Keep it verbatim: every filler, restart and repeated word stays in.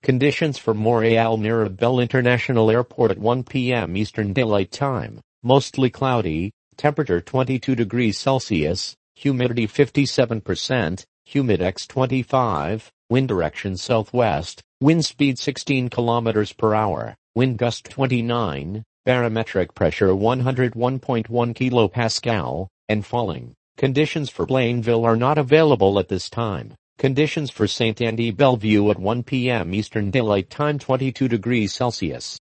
Conditions for Montreal Mirabel International Airport at one p m Eastern Daylight Time. Mostly cloudy, temperature twenty-two degrees Celsius, humidity fifty-seven percent, humidex twenty-five, wind direction southwest, wind speed sixteen kilometers per hour, wind gust twenty-nine, barometric pressure one hundred one point one kilopascal, and falling. Conditions for Blainville are not available at this time. Conditions for Saint Andy Bellevue at one p m Eastern Daylight Time twenty-two degrees Celsius.